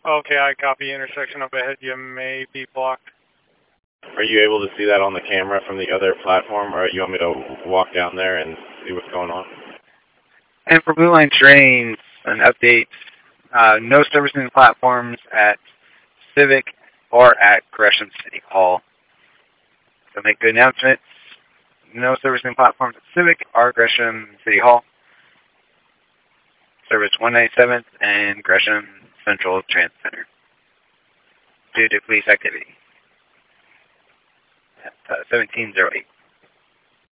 Okay, I copy. Intersection up ahead. You may be blocked. Are you able to see that on the camera from the other platform, or you want me to walk down there and see what's going on? And for Blue Line trains, an update, no servicing platforms at Civic or at Gresham City Hall. So make good announcements. No servicing platforms at Civic or Gresham City Hall. Service 197th and Gresham Central Transit Center due to police activity. 1708.